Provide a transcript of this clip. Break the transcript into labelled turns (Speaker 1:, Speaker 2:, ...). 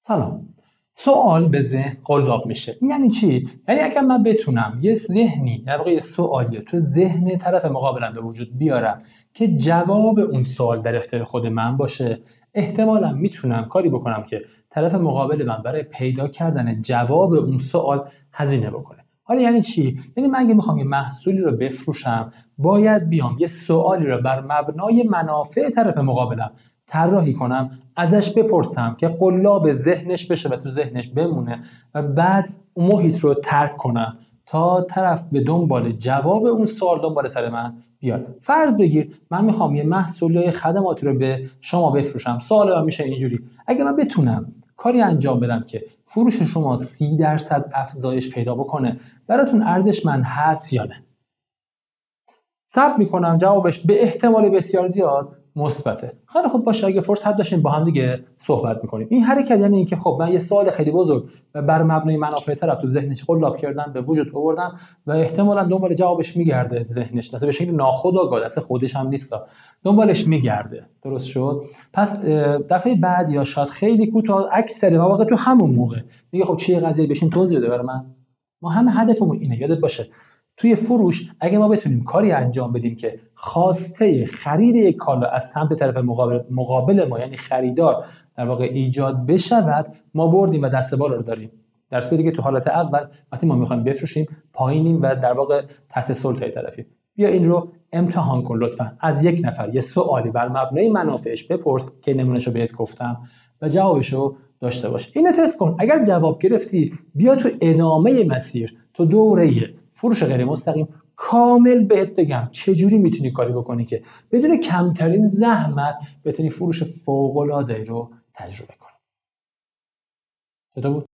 Speaker 1: سلام. سوال به ذهن قلاب میشه. یعنی چی؟ یعنی اگر من بتونم یه ذهنی در واقع یه سوالی تو ذهن طرف مقابلم به وجود بیارم که جواب اون سوال در اختیار خود من باشه، احتمالاً میتونم کاری بکنم که طرف مقابل من برای پیدا کردن جواب اون سوال هزینه بکنه. حالا یعنی چی؟ یعنی من اگه میخوام یه محصولی رو بفروشم، باید بیام یه سوالی رو بر مبنای منافع طرف مقابلم طراحی کنم، ازش بپرسم که قلاب ذهنش بشه و تو ذهنش بمونه و بعد اون محیط رو ترک کنم تا طرف به دنبال جواب اون سوال دنبال سر من بیاد. فرض بگیر من میخوام یه محصول یا خدماتی رو به شما بفروشم. سوال من میشه اینجوری: اگه من بتونم کاری انجام بدم که فروش شما 30% افزایش پیدا بکنه، براتون ارزشمند هست یا نه؟ صبر میکنم جوابش به احتمال بسیار زیاد مثبته. خیلی خوب، باشه، اگه فرصت داشتیم با هم دیگه صحبت میکنیم. این حرکت یعنی اینکه خب من یه سوال خیلی بزرگ و بر مبنای منافع طرف تو ذهنش قلاب کردم، به وجود آوردم و احتمالاً دنبال جوابش میگرده. ذهنش به شکل ناخودآگاه، دست خودش هم نیستا، دنبالش میگرده. درست شد؟ پس دفعه بعد یا شاید خیلی کوتاه، اکثر مواقع تو همون موقع میگه خب چیه قضیه، بشین توضیح بده برام. ما همه هدفمون اینه. یادت باشه توی فروش اگه ما بتونیم کاری انجام بدیم که خواسته خرید یک کالا از سمت طرف مقابل ما، یعنی خریدار، در واقع ایجاد بشود، ما بردیم و دست بالا رو داریم. در صورتی که تو حالت اول وقتی ما میخوایم بفروشیم پایینیم و در واقع تحت سلطه طرفیم. بیا این رو امتحان کن لطفا. از یک نفر یه سوالی بر مبنای منافعش بپرس که نمونهشو بهت گفتم و جوابشو داشته باش. اینو تست کن. اگر جواب گرفتی، بیا تو ادامه مسیر، تو دوره فروش غیر مستقیم، کامل بهت بگم چجوری میتونی کاری بکنی که بدون کمترین زحمت بتونی فروش فوق‌العاده‌ای رو تجربه کنی.